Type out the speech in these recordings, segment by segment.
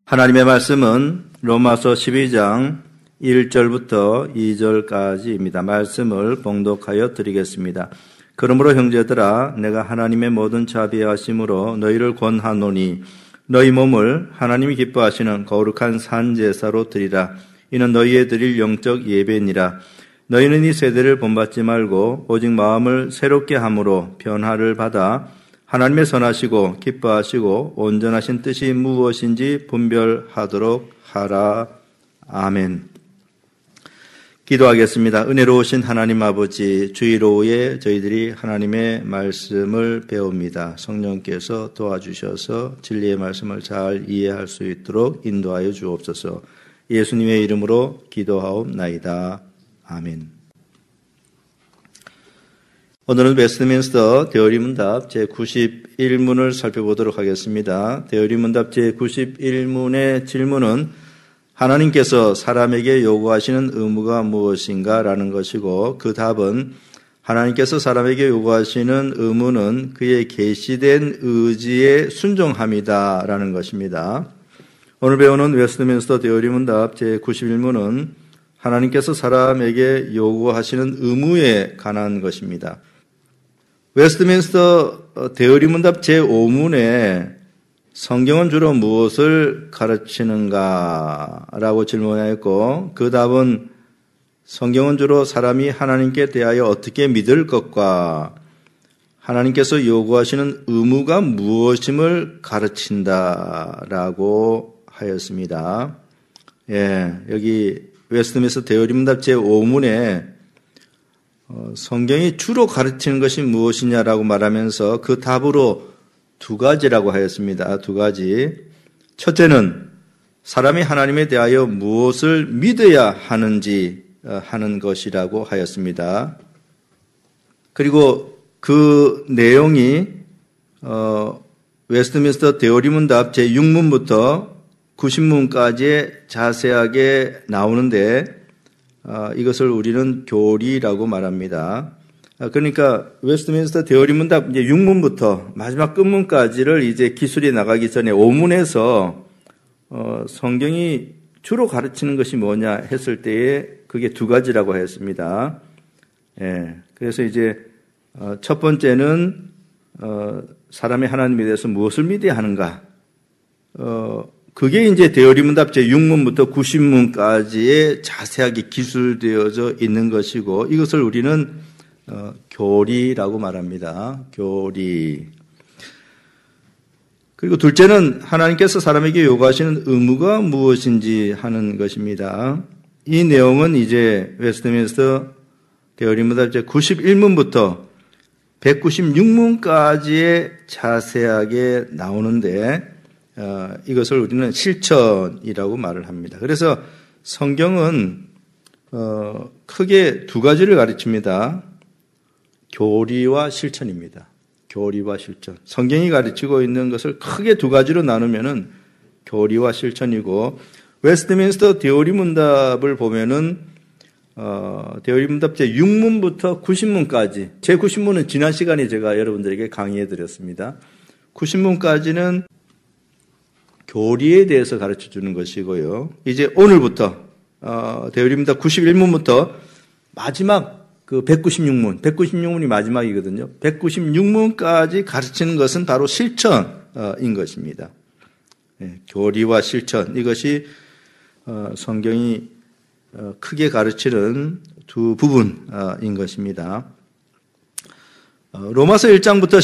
하나님의 말씀은 로마서 12장 1절부터 2절까지입니다. 말씀을 봉독하여 드리겠습니다. 그러므로 형제들아 내가 하나님의 모든 자비하심으로 너희를 권하노니 너희 몸을 하나님이 기뻐하시는 거룩한 산제사로 드리라. 이는 너희의 드릴 영적 예배니라. 너희는 이 세대를 본받지 말고 오직 마음을 새롭게 함으로 변화를 받아 하나님의 선하시고 기뻐하시고 온전하신 뜻이 무엇인지 분별하도록 하라. 아멘. 기도하겠습니다. 은혜로우신 하나님 아버지, 주일 오후에 저희들이 하나님의 말씀을 배웁니다. 성령께서 도와주셔서 진리의 말씀을 잘 이해할 수 있도록 인도하여 주옵소서. 예수님의 이름으로 기도하옵나이다. 아멘. 오늘은 웨스트민스터 대어리문답 제91문을 살펴보도록 하겠습니다. 대어리문답 제91문의 질문은 하나님께서 사람에게 요구하시는 의무가 무엇인가? 라는 것이고 그 답은 하나님께서 사람에게 요구하시는 의무는 그의 계시된 의지에 순종함이다. 라는 것입니다. 오늘 배우는 웨스트민스터 대어리문답 제91문은 하나님께서 사람에게 요구하시는 의무에 관한 것입니다. 웨스트민스터 대의문답 제5문에 성경은 주로 무엇을 가르치는가라고 질문하였고 그 답은 성경은 주로 사람이 하나님께 대하여 어떻게 믿을 것과 하나님께서 요구하시는 의무가 무엇임을 가르친다라고 하였습니다. 여기 웨스트민스터 대의문답 제5문에 성경이 주로 가르치는 것이 무엇이냐라고 말하면서 그 답으로 두 가지라고 하였습니다. 두 가지. 첫째는 사람이 하나님에 대하여 무엇을 믿어야 하는지 하는 것이라고 하였습니다. 그리고 그 내용이 웨스트민스터 대의문답 제6문부터 90문까지 자세하게 나오는데 이것을 우리는 교리라고 말합니다. 그러니까 웨스트민스터 대의문답 이제 6문부터 마지막 끝문까지를 이제 기술이 나가기 전에 5문에서 성경이 주로 가르치는 것이 뭐냐 했을 때에 그게 두 가지라고 했습니다. 그래서 이제 첫 번째는 사람이 하나님에 대해서 무엇을 믿어야 하는가? 그게 이제 대의문답 제6문부터 90문까지에 자세하게 기술되어져 있는 것이고 이것을 우리는 교리라고 말합니다. 교리. 그리고 둘째는 하나님께서 사람에게 요구하시는 의무가 무엇인지 하는 것입니다. 이 내용은 이제 웨스트민스터 대의문답 제91문부터 196문까지에 자세하게 나오는데 이것을 우리는 실천이라고 말을 합니다. 그래서 성경은 크게 두 가지를 가르칩니다. 교리와 실천입니다. 교리와 실천. 성경이 가르치고 있는 것을 크게 두 가지로 나누면은 교리와 실천이고 웨스트민스터 대의문답을 보면은 대의문답 제6문부터 90문까지 제 90문은 지난 시간에 제가 여러분들에게 강의해 드렸습니다. 90문까지는 교리에 대해서 가르쳐 주는 것이고요. 이제 오늘부터 대의문답 91문부터 마지막 그 196문이 마지막이거든요. 196문까지 가르치는 것은 바로 실천인 것입니다. 교리와 실천 이것이 성경이 크게 가르치는 두 부분인 것입니다. 로마서 1장부터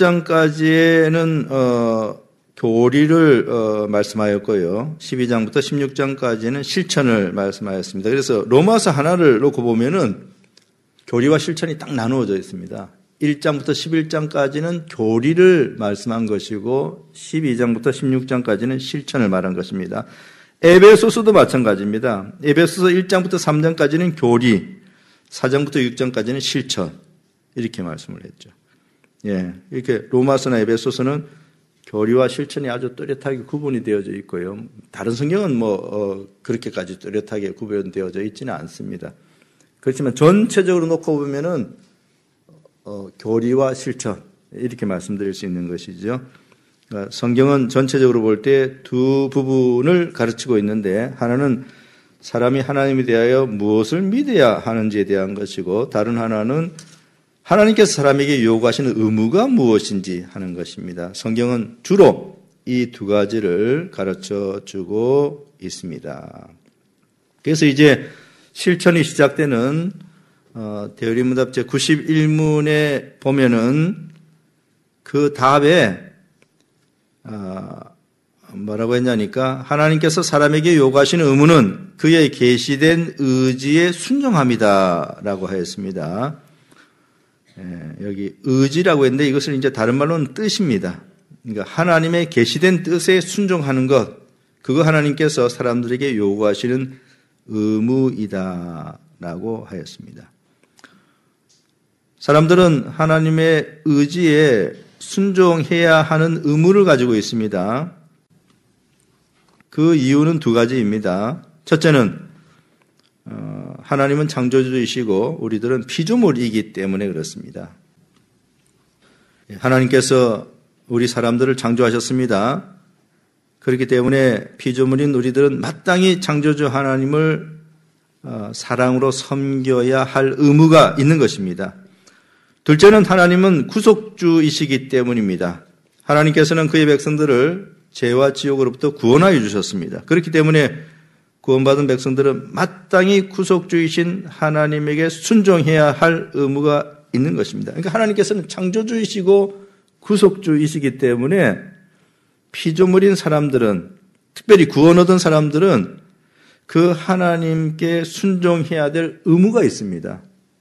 11장까지는 교리를 말씀하였고요. 12장부터 16장까지는 실천을 말씀하였습니다. 그래서 로마서 하나를 놓고 보면은 교리와 실천이 딱 나누어져 있습니다. 1장부터 11장까지는 교리를 말씀한 것이고 12장부터 16장까지는 실천을 말한 것입니다. 에베소서도 마찬가지입니다. 에베소서 1장부터 3장까지는 교리, 4장부터 6장까지는 실천 이렇게 말씀을 했죠. 이렇게 로마서나 에베소서는 교리와 실천이 아주 뚜렷하게 구분이 되어져 있고요. 다른 성경은 그렇게까지 뚜렷하게 구분되어져 있지는 않습니다. 그렇지만 전체적으로 놓고 보면은 교리와 실천 이렇게 말씀드릴 수 있는 것이죠. 그러니까 성경은 전체적으로 볼 때 두 부분을 가르치고 있는데 하나는 사람이 하나님에 대하여 무엇을 믿어야 하는지에 대한 것이고 다른 하나는 하나님께서 사람에게 요구하시는 의무가 무엇인지 하는 것입니다. 성경은 주로 이 두 가지를 가르쳐 주고 있습니다. 그래서 이제 실천이 시작되는 대의문답 제91문에 보면은 그 답에 뭐라고 했냐니까 하나님께서 사람에게 요구하시는 의무는 그의 계시된 의지에 순종함이다라고 하였습니다. 여기 의지라고 했는데 이것을 이제 다른 말로는 뜻입니다. 그러니까 하나님의 계시된 뜻에 순종하는 것, 그거 하나님께서 사람들에게 요구하시는 의무이다라고 하였습니다. 사람들은 하나님의 의지에 순종해야 하는 의무를 가지고 있습니다. 그 이유는 두 가지입니다. 첫째는 하나님은 창조주이시고 우리들은 피조물이기 때문에 그렇습니다. 하나님께서 우리 사람들을 창조하셨습니다. 그렇기 때문에 피조물인 우리들은 마땅히 창조주 하나님을 사랑으로 섬겨야 할 의무가 있는 것입니다. 둘째는 하나님은 구속주이시기 때문입니다. 하나님께서는 그의 백성들을 죄와 지옥으로부터 구원하여 주셨습니다. 그렇기 때문에 구원받은 백성들은 마땅히 구속주이신 하나님에게 순종해야 할 의무가 있는 것입니다. 그러니까 하나님께서는 창조주이시고 구속주이시기 때문에 피조물인 사람들은, 특별히 구원 얻은 사람들은 그 하나님께 순종해야 될 의무가 있습니다.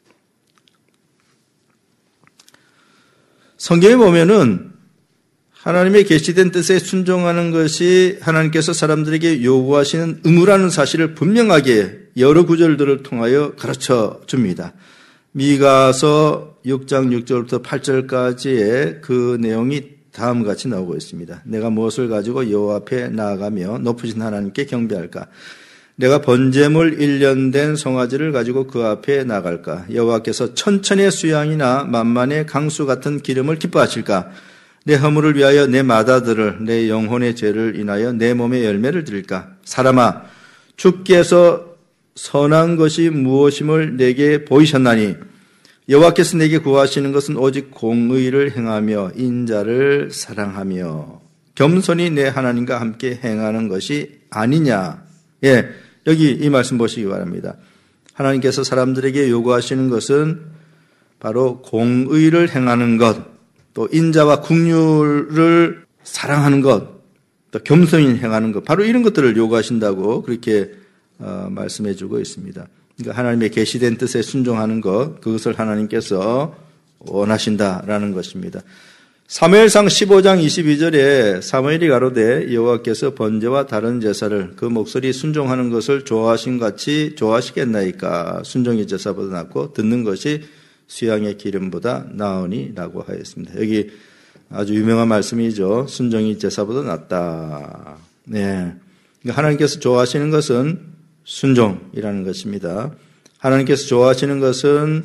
성경에 보면은 하나님의 계시된 뜻에 순종하는 것이 하나님께서 사람들에게 요구하시는 의무라는 사실을 분명하게 여러 구절들을 통하여 가르쳐 줍니다. 미가서 6장 6절부터 8절까지의 그 내용이 다음과 같이 나오고 있습니다. 내가 무엇을 가지고 여호와 앞에 나아가며 높으신 하나님께 경배할까? 내가 번제물 1년 된 송아지를 가지고 그 앞에 나갈까? 여호와께서 천천의 수양이나 만만의 강수 같은 기름을 기뻐하실까? 내 허물을 위하여 내 마다들을, 내 영혼의 죄를 인하여 내 몸의 열매를 드릴까? 사람아, 주께서 선한 것이 무엇임을 내게 보이셨나니 여호와께서 내게 구하시는 것은 오직 공의를 행하며 인자를 사랑하며 겸손히 내 하나님과 함께 행하는 것이 아니냐. 예, 여기 이 말씀 보시기 바랍니다. 하나님께서 사람들에게 요구하시는 것은 바로 공의를 행하는 것, 또 인자와 긍휼을 사랑하는 것, 또 겸손히 행하는 것, 바로 이런 것들을 요구하신다고 그렇게 말씀해 주고 있습니다. 그러니까 하나님의 계시된 뜻에 순종하는 것, 그것을 하나님께서 원하신다라는 것입니다. 사무엘상 15장 22절에 사무엘이 가로되 여호와께서 번제와 다른 제사를 그 목소리 순종하는 것을 좋아하신 같이 좋아하시겠나이까? 순종이 제사보다 낫고 듣는 것이 수양의 기름보다 나으니라고 하였습니다. 여기 아주 유명한 말씀이죠. 순종이 제사보다 낫다. 네, 그러니까 하나님께서 좋아하시는 것은 순종이라는 것입니다. 하나님께서 좋아하시는 것은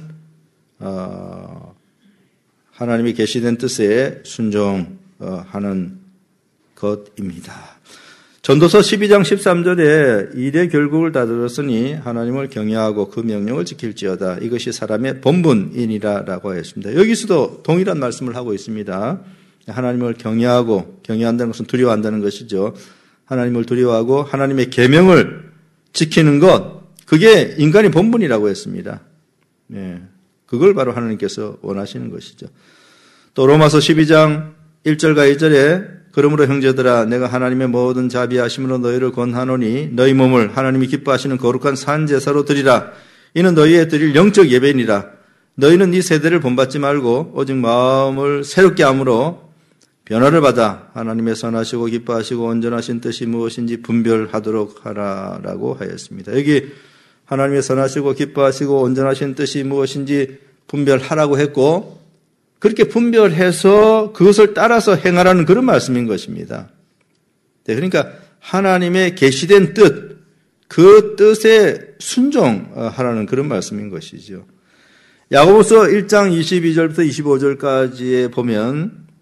하나님이 계시된 뜻에 순종하는 것입니다. 전도서 12장 13절에 일의 결국을 다 들었으니 하나님을 경외하고 그 명령을 지킬지어다. 이것이 사람의 본분이니라라고 했습니다. 여기서도 동일한 말씀을 하고 있습니다. 하나님을 경외하고, 경외한다는 것은 두려워한다는 것이죠. 하나님을 두려워하고 하나님의 계명을 지키는 것, 그게 인간의 본분이라고 했습니다. 네, 그걸 바로 하나님께서 원하시는 것이죠. 또 로마서 12장 1절과 2절에 그러므로 형제들아 내가 하나님의 모든 자비하심으로 너희를 권하노니 너희 몸을 하나님이 기뻐하시는 거룩한 산 제사로 드리라. 이는 너희의 드릴 영적 예배니라. 너희는 이 세대를 본받지 말고 오직 마음을 새롭게 함으로 변화를 받아 하나님의 선하시고 기뻐하시고 온전하신 뜻이 무엇인지 분별하도록 하라라고 하였습니다. 여기 하나님의 선하시고 기뻐하시고 온전하신 뜻이 무엇인지 분별하라고 했고, 그렇게 분별해서 그것을 따라서 행하라는 그런 말씀인 것입니다. 네, 그러니까 하나님의 계시된 뜻, 그 뜻에 순종하라는 그런 말씀인 것이죠. 야고보서 1장 22절부터 25절까지에 보면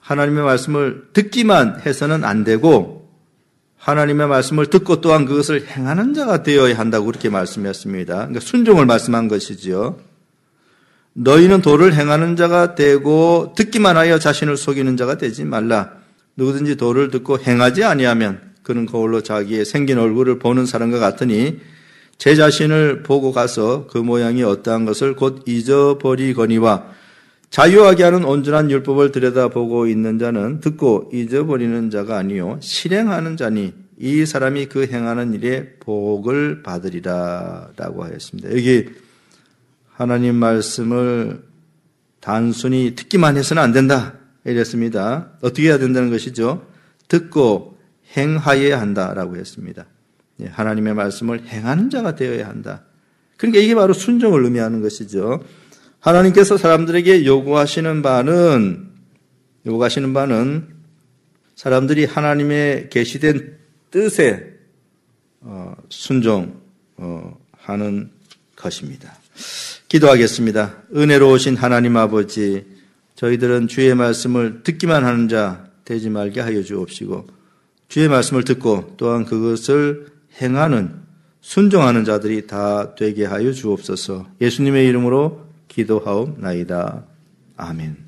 하나님의 말씀을 듣기만 해서는 안 되고 하나님의 말씀을 듣고 또한 그것을 행하는 자가 되어야 한다고 그렇게 말씀했습니다. 그러니까 순종을 말씀한 것이지요. 너희는 도를 행하는 자가 되고 듣기만 하여 자신을 속이는 자가 되지 말라. 누구든지 도를 듣고 행하지 아니하면 그는 거울로 자기의 생긴 얼굴을 보는 사람과 같으니 제 자신을 보고 가서 그 모양이 어떠한 것을 곧 잊어버리거니와 자유하게 하는 온전한 율법을 들여다보고 있는 자는 듣고 잊어버리는 자가 아니요 실행하는 자니 이 사람이 그 행하는 일에 복을 받으리라 라고 하였습니다. 여기 하나님 말씀을 단순히 듣기만 해서는 안 된다 이랬습니다. 어떻게 해야 된다는 것이죠? 듣고 행하여야 한다라고 했습니다. 하나님의 말씀을 행하는 자가 되어야 한다. 그러니까 이게 바로 순종을 의미하는 것이죠. 하나님께서 사람들에게 요구하시는 바는 사람들이 하나님의 계시된 뜻에 순종하는 것입니다. 기도하겠습니다. 은혜로우신 하나님 아버지, 저희들은 주의 말씀을 듣기만 하는 자 되지 말게 하여 주옵시고 주의 말씀을 듣고 또한 그것을 행하는 순종하는 자들이 다 되게 하여 주옵소서. 예수님의 이름으로 기도하옵나이다. 아멘.